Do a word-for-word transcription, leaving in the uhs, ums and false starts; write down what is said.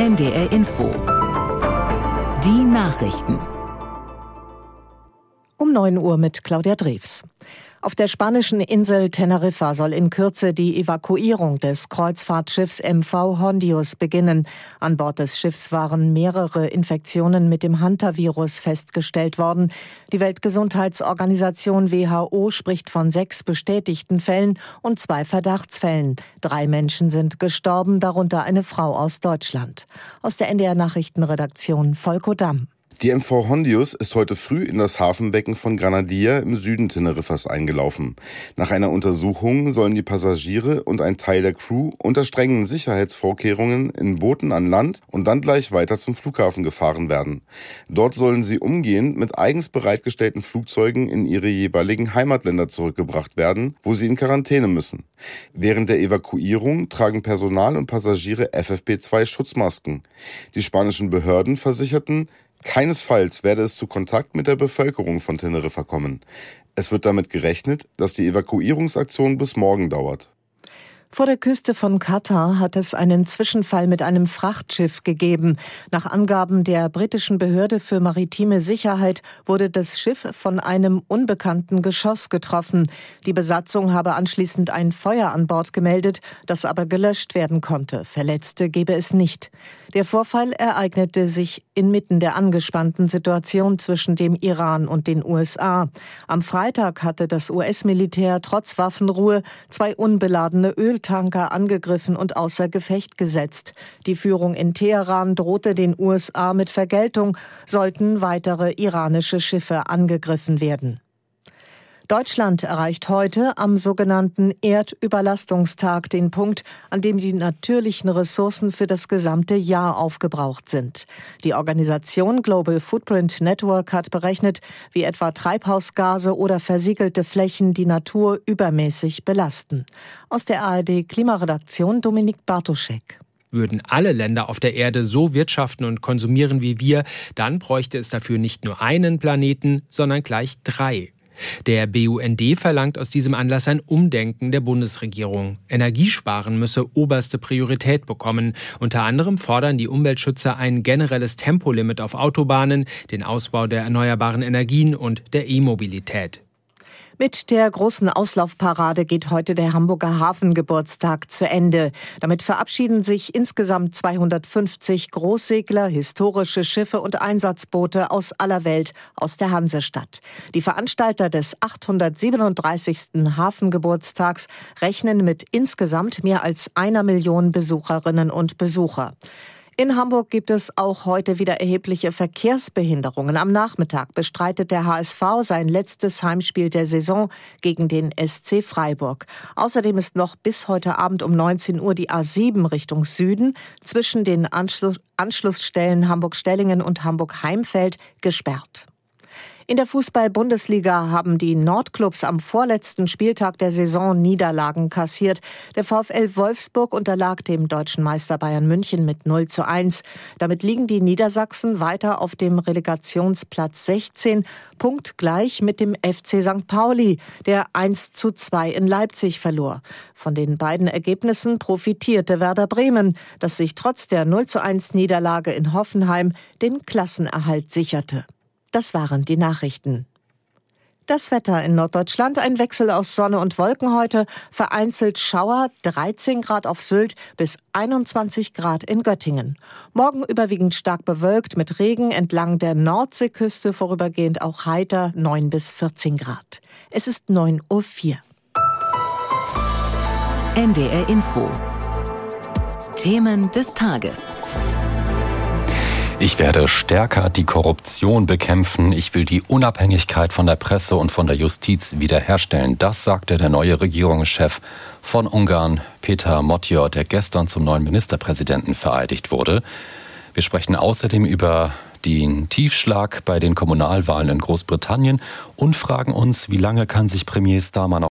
N D R Info. Die Nachrichten. Um neun Uhr mit Claudia Drews. Auf der spanischen Insel Teneriffa soll in Kürze die Evakuierung des Kreuzfahrtschiffs M V Hondius beginnen. An Bord des Schiffs waren mehrere Infektionen mit dem Hantavirus festgestellt worden. Die Weltgesundheitsorganisation W H O spricht von sechs bestätigten Fällen und zwei Verdachtsfällen. Drei Menschen sind gestorben, darunter eine Frau aus Deutschland. Aus der N D R-Nachrichtenredaktion Volko Damm. Die M V Hondius ist heute früh in das Hafenbecken von Granadilla im Süden Teneriffas eingelaufen. Nach einer Untersuchung sollen die Passagiere und ein Teil der Crew unter strengen Sicherheitsvorkehrungen in Booten an Land und dann gleich weiter zum Flughafen gefahren werden. Dort sollen sie umgehend mit eigens bereitgestellten Flugzeugen in ihre jeweiligen Heimatländer zurückgebracht werden, wo sie in Quarantäne müssen. Während der Evakuierung tragen Personal und Passagiere F F P zwei Schutzmasken. Die spanischen Behörden versicherten, keinesfalls werde es zu Kontakt mit der Bevölkerung von Teneriffa kommen. Es wird damit gerechnet, dass die Evakuierungsaktion bis morgen dauert. Vor der Küste von Katar hat es einen Zwischenfall mit einem Frachtschiff gegeben. Nach Angaben der britischen Behörde für maritime Sicherheit wurde das Schiff von einem unbekannten Geschoss getroffen. Die Besatzung habe anschließend ein Feuer an Bord gemeldet, das aber gelöscht werden konnte. Verletzte gebe es nicht. Der Vorfall ereignete sich inmitten der angespannten Situation zwischen dem Iran und den U S A. Am Freitag hatte das U S-Militär trotz Waffenruhe zwei unbeladene Öltanker angegriffen und außer Gefecht gesetzt. Die Führung in Teheran drohte den U S A mit Vergeltung, sollten weitere iranische Schiffe angegriffen werden. Deutschland erreicht heute am sogenannten Erdüberlastungstag den Punkt, an dem die natürlichen Ressourcen für das gesamte Jahr aufgebraucht sind. Die Organisation Global Footprint Network hat berechnet, wie etwa Treibhausgase oder versiegelte Flächen die Natur übermäßig belasten. Aus der A R D-Klimaredaktion Dominik Bartoschek. Würden alle Länder auf der Erde so wirtschaften und konsumieren wie wir, dann bräuchte es dafür nicht nur einen Planeten, sondern gleich drei. Der B U N D verlangt aus diesem Anlass ein Umdenken der Bundesregierung. Energiesparen müsse oberste Priorität bekommen. Unter anderem fordern die Umweltschützer ein generelles Tempolimit auf Autobahnen, den Ausbau der erneuerbaren Energien und der E-Mobilität. Mit der großen Auslaufparade geht heute der Hamburger Hafengeburtstag zu Ende. Damit verabschieden sich insgesamt zweihundertfünfzig Großsegler, historische Schiffe und Einsatzboote aus aller Welt aus der Hansestadt. Die Veranstalter des achthundertsiebenunddreißigsten Hafengeburtstags rechnen mit insgesamt mehr als einer Million Besucherinnen und Besucher. In Hamburg gibt es auch heute wieder erhebliche Verkehrsbehinderungen. Am Nachmittag bestreitet der H S V sein letztes Heimspiel der Saison gegen den S C Freiburg. Außerdem ist noch bis heute Abend um neunzehn Uhr die A sieben Richtung Süden zwischen den Anschluss- Anschlussstellen Hamburg-Stellingen und Hamburg-Heimfeld gesperrt. In der Fußball-Bundesliga haben die Nordclubs am vorletzten Spieltag der Saison Niederlagen kassiert. Der VfL Wolfsburg unterlag dem deutschen Meister Bayern München mit null zu eins. Damit liegen die Niedersachsen weiter auf dem Relegationsplatz sechzehn, punktgleich mit dem F C Sankt Pauli, der eins zu zwei in Leipzig verlor. Von den beiden Ergebnissen profitierte Werder Bremen, das sich trotz der null zu eins Niederlage in Hoffenheim den Klassenerhalt sicherte. Das waren die Nachrichten. Das Wetter in Norddeutschland, ein Wechsel aus Sonne und Wolken heute, vereinzelt Schauer, dreizehn Grad auf Sylt bis einundzwanzig Grad in Göttingen. Morgen überwiegend stark bewölkt mit Regen, entlang der Nordseeküste vorübergehend auch heiter, neun bis vierzehn Grad. Es ist neun Uhr vier. N D R Info. Themen des Tages. Ich werde stärker die Korruption bekämpfen. Ich will die Unabhängigkeit von der Presse und von der Justiz wiederherstellen. Das sagte der neue Regierungschef von Ungarn, Péter Matthioth, der gestern zum neuen Ministerpräsidenten vereidigt wurde. Wir sprechen außerdem über den Tiefschlag bei den Kommunalwahlen in Großbritannien und fragen uns, wie lange kann sich Premier Starmer noch